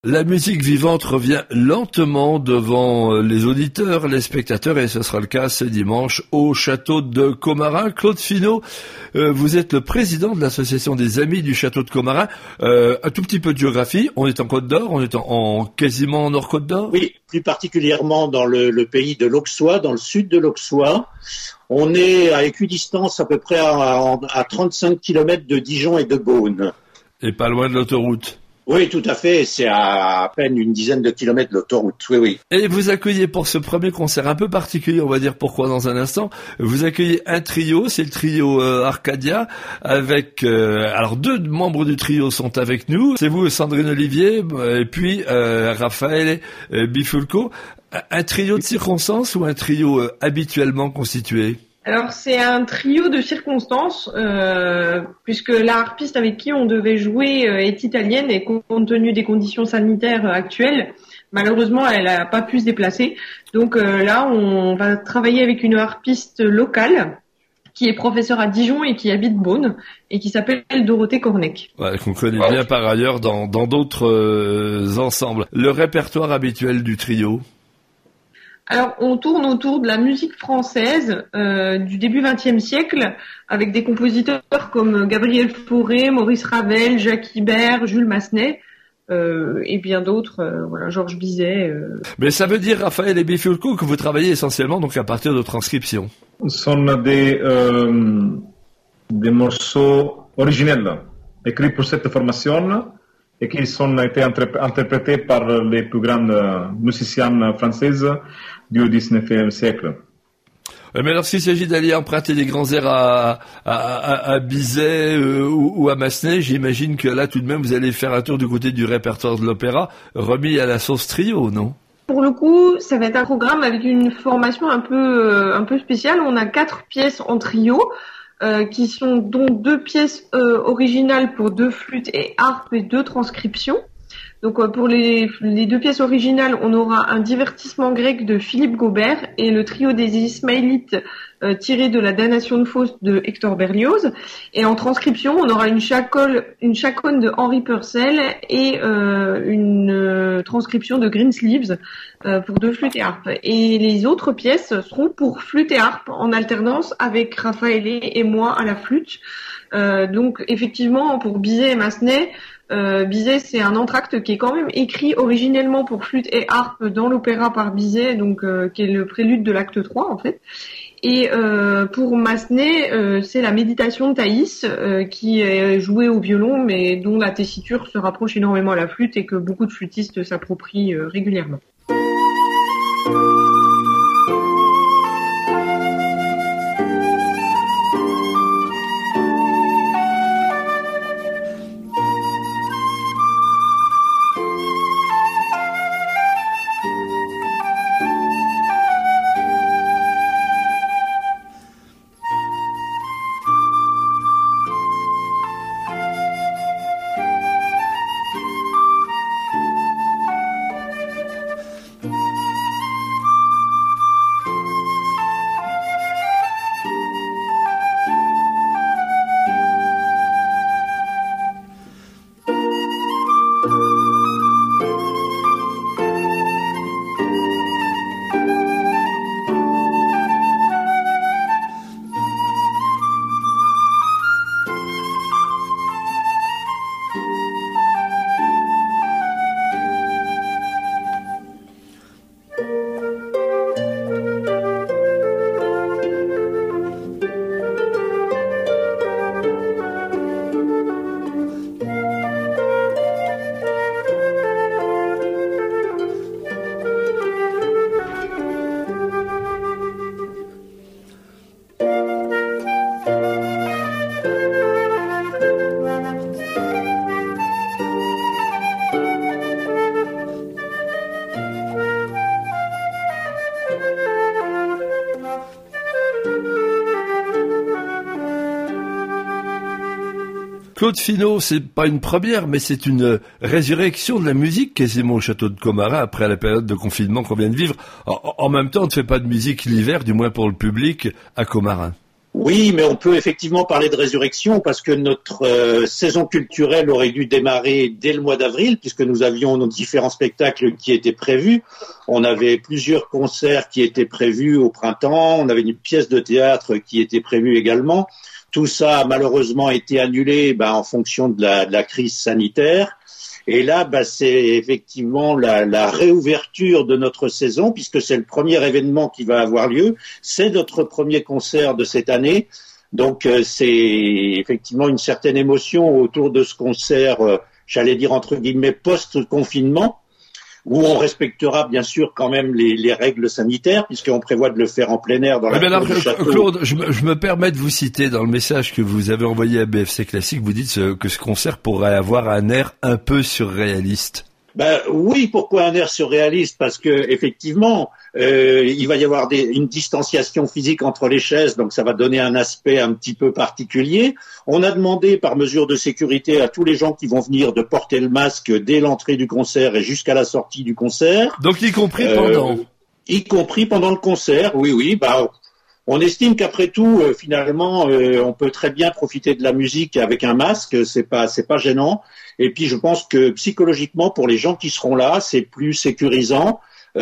La musique vivante revient lentement devant les auditeurs, les spectateurs, et ce sera le cas ce dimanche au château de Commarin. Claude Finot, vous êtes le président de l'association des Amis du château de Commarin. Un tout petit peu de géographie, on est en Côte d'Or, on est quasiment en Nord-Côte d'Or. Oui, plus particulièrement dans le pays de l'Auxois, dans le sud de l'Auxois. On est à équidistance à peu près à 35 km de Dijon et de Beaune. Et pas loin de l'autoroute. Oui, tout à fait. C'est à peine une dizaine de kilomètres de l'autoroute. Oui, oui. Et vous accueillez pour ce premier concert un peu particulier, on va dire pourquoi dans un instant. Vous accueillez un trio, c'est le trio Arcadia, avec alors deux membres du trio sont avec nous. C'est vous, Sandrine Olivier, et puis Raphaël Bifulco. Un trio de circonstances ou un trio habituellement constitué? Alors c'est un trio de circonstances, puisque la harpiste avec qui on devait jouer est italienne et compte tenu des conditions sanitaires actuelles, malheureusement elle n'a pas pu se déplacer. Donc là on va travailler avec une harpiste locale qui est professeure à Dijon et qui habite Beaune et qui s'appelle Dorothée Cornec. Ouais, qu'on connaît bien par ailleurs dans d'autres ensembles. Le répertoire habituel du trio? Alors, on tourne autour de la musique française du début XXe siècle, avec des compositeurs comme Gabriel Fauré, Maurice Ravel, Jacques Ibert, Jules Massenet, et bien d'autres, voilà, Georges Bizet. Mais ça veut dire, Raphaël et Bifulco, que vous travaillez essentiellement donc à partir de transcriptions. Ce sont des morceaux originels, écrits pour cette formation, et qui ont été interprétés par les plus grandes musiciennes françaises du XIXe siècle. Mais alors s'il s'agit d'aller emprunter des grands airs à Bizet ou à Massenet, j'imagine que là tout de même vous allez faire un tour du côté du répertoire de l'opéra, remis à la sauce trio, non? Pour le coup, ça va être un programme avec une formation un peu spéciale. On a 4 pièces en trio. Qui sont donc 2 pièces originales pour 2 flûtes et harpes et 2 transcriptions. Donc pour les 2 pièces originales, on aura un divertissement grec de Philippe Gaubert et le trio des Ismaélites tiré de la damnation de Faust de Hector Berlioz. Et en transcription, on aura une chaconne de Henri Purcell et une transcription de Greensleeves pour 2 flûtes et harpes. Et les autres pièces seront pour flûte et harpe en alternance avec Raphaël et moi à la flûte. Donc effectivement, pour Bizet et Massenet, Bizet, c'est un entracte qui est quand même écrit originellement pour flûte et harpe dans l'opéra par Bizet, donc qui est le prélude de l'acte 3 en fait. Et pour Massenet, c'est la méditation de Thaïs qui est jouée au violon, mais dont la tessiture se rapproche énormément à la flûte et que beaucoup de flûtistes s'approprient régulièrement. Claude Finot, c'est pas une première, mais c'est une résurrection de la musique quasiment au château de Commarin après la période de confinement qu'on vient de vivre. En même temps, on ne fait pas de musique l'hiver, du moins pour le public, à Commarin. Oui, mais on peut effectivement parler de résurrection parce que notre saison culturelle aurait dû démarrer dès le mois d'avril puisque nous avions nos différents spectacles qui étaient prévus. On avait plusieurs concerts qui étaient prévus au printemps, on avait une pièce de théâtre qui était prévue également. Tout ça a malheureusement été annulé en fonction de la crise sanitaire. Et là, c'est effectivement la réouverture de notre saison, puisque c'est le premier événement qui va avoir lieu. C'est notre premier concert de cette année. Donc, c'est effectivement une certaine émotion autour de ce concert, j'allais dire entre guillemets, post-confinement, où on respectera bien sûr quand même les règles sanitaires, puisqu'on prévoit de le faire en plein air dans la cour du château. Claude, je me permets de vous citer dans le message que vous avez envoyé à BFC Classique, vous dites que ce concert pourrait avoir un air un peu surréaliste. Oui, pourquoi un air surréaliste? Parce que effectivement, il va y avoir une distanciation physique entre les chaises, donc ça va donner un aspect un petit peu particulier. On a demandé par mesure de sécurité à tous les gens qui vont venir de porter le masque dès l'entrée du concert et jusqu'à la sortie du concert. Donc y compris pendant? Y compris pendant le concert, oui. On estime qu'après tout, finalement, on peut très bien profiter de la musique avec un masque, c'est pas gênant. Et puis je pense que psychologiquement, pour les gens qui seront là, c'est plus sécurisant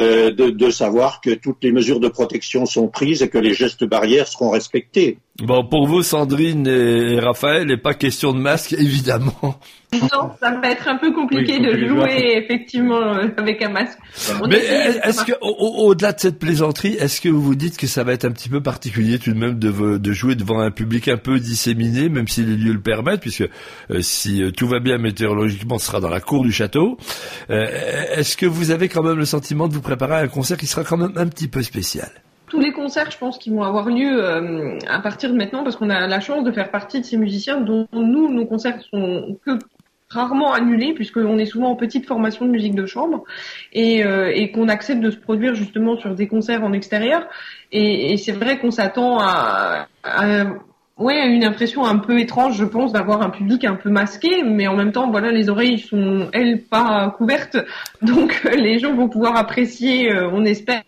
de savoir que toutes les mesures de protection sont prises et que les gestes barrières seront respectés. Bon, pour vous, Sandrine et Raphaël, il n'est pas question de masque, évidemment. Non, ça va être un peu compliqué de jouer effectivement avec un masque. Mais est-ce que, au-delà de cette plaisanterie, est-ce que vous vous dites que ça va être un petit peu particulier tout de même de jouer devant un public un peu disséminé, même si les lieux le permettent, puisque si tout va bien météorologiquement, ce sera dans la cour du château. Est-ce que vous avez quand même le sentiment de vous préparer à un concert qui sera quand même un petit peu spécial? Tous les concerts, je pense, qui vont avoir lieu à partir de maintenant, parce qu'on a la chance de faire partie de ces musiciens dont nos concerts sont que rarement annulés, puisqu'on est souvent en petite formation de musique de chambre, et qu'on accepte de se produire justement sur des concerts en extérieur. Et c'est vrai qu'on s'attend à une impression un peu étrange, je pense, d'avoir un public un peu masqué, mais en même temps, voilà, les oreilles sont, elles, pas couvertes, donc les gens vont pouvoir apprécier, on espère,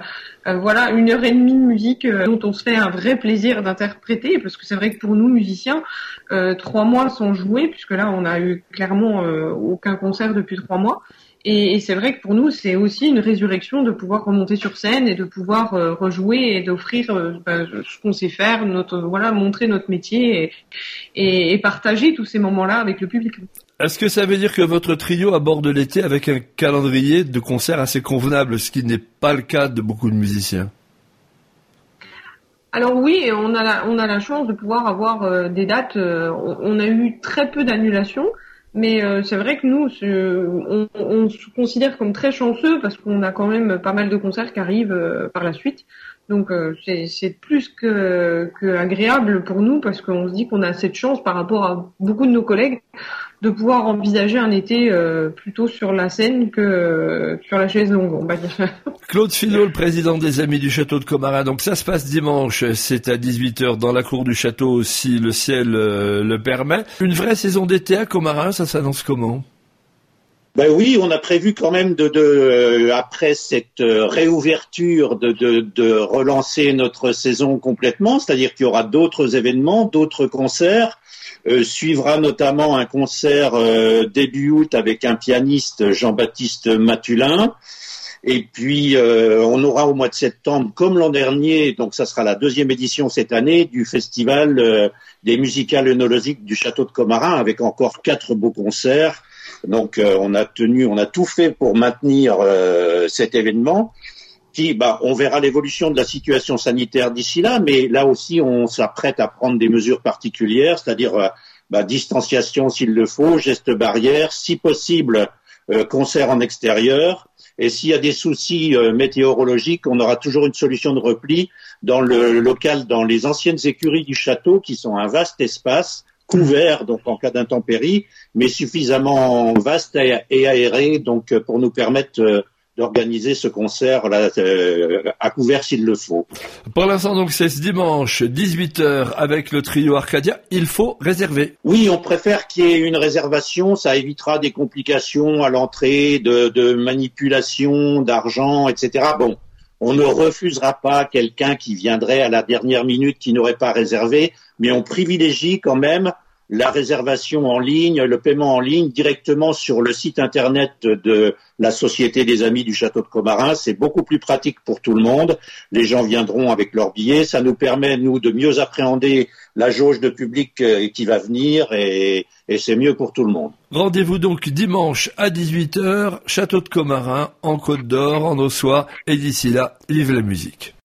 1h30 de musique dont on se fait un vrai plaisir d'interpréter, parce que c'est vrai que pour nous, musiciens, 3 mois sans jouer, puisque là, on a eu clairement aucun concert depuis 3 mois, et c'est vrai que pour nous, c'est aussi une résurrection de pouvoir remonter sur scène et de pouvoir rejouer et d'offrir ce qu'on sait faire, montrer notre métier et partager tous ces moments-là avec le public. Est-ce que ça veut dire que votre trio aborde l'été avec un calendrier de concerts assez convenable, ce qui n'est pas le cas de beaucoup de musiciens? Alors oui, on a la chance de pouvoir avoir des dates. On a eu très peu d'annulations. Mais c'est vrai que nous, on se considère comme très chanceux parce qu'on a quand même pas mal de concerts qui arrivent par la suite. Donc c'est plus que agréable pour nous parce qu'on se dit qu'on a cette chance par rapport à beaucoup de nos collègues de pouvoir envisager un été plutôt sur la scène que sur la chaise longue, on va dire. Claude Finot, le président des Amis du Château de Commarin. Donc ça se passe dimanche, c'est à 18h dans la cour du château si le ciel le permet. Une vraie saison d'été à Commarin, ça s'annonce comment? Oui, on a prévu quand même après cette réouverture de relancer notre saison complètement, c'est-à-dire qu'il y aura d'autres événements, d'autres concerts. Suivra notamment un concert début août avec un pianiste, Jean-Baptiste Matulin. Et puis on aura au mois de septembre, comme l'an dernier, donc ça sera la 2e édition cette année, du festival des musicales œnologiques du Château de Commarin, avec encore 4 beaux concerts. Donc on a tout fait pour maintenir cet événement. On verra l'évolution de la situation sanitaire d'ici là, mais là aussi on s'apprête à prendre des mesures particulières, c'est-à-dire distanciation s'il le faut, gestes barrières, si possible concert en extérieur, et s'il y a des soucis météorologiques, on aura toujours une solution de repli dans le local, dans les anciennes écuries du château, qui sont un vaste espace couvert donc en cas d'intempérie, mais suffisamment vaste et aéré donc pour nous permettre d'organiser ce concert là, à couvert s'il le faut. Pour l'instant, donc, c'est ce dimanche, 18h, avec le trio Arcadia. Il faut réserver. Oui, on préfère qu'il y ait une réservation. Ça évitera des complications à l'entrée, de manipulation, d'argent, etc. Bon, On ne refusera pas quelqu'un qui viendrait à la dernière minute, qui n'aurait pas réservé, mais on privilégie quand même la réservation en ligne, le paiement en ligne directement sur le site internet de la Société des Amis du Château de Commarin. C'est beaucoup plus pratique pour tout le monde. Les gens viendront avec leurs billets. Ça nous permet, nous, de mieux appréhender la jauge de public qui va venir et c'est mieux pour tout le monde. Rendez-vous donc dimanche à 18h, Château de Commarin, en Côte d'Or, en Ossois. Et d'ici là, vive la musique.